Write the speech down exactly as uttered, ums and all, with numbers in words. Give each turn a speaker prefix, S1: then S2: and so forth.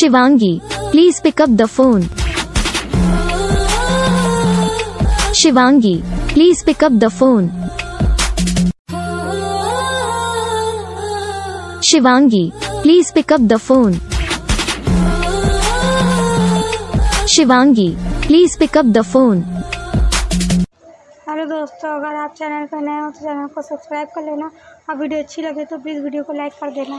S1: Shivangi, please pick up the phone. Shivangi, please pick up the phone. Shivangi, please pick up the phone. Shivangi, please pick up the phone.
S2: Hello दोस्तों, अगर आप channel पर नए हो तो channel को subscribe कर लेना और वीडियो अच्छी लगे तो प्लीज़ वीडियो को लाइक कर देना।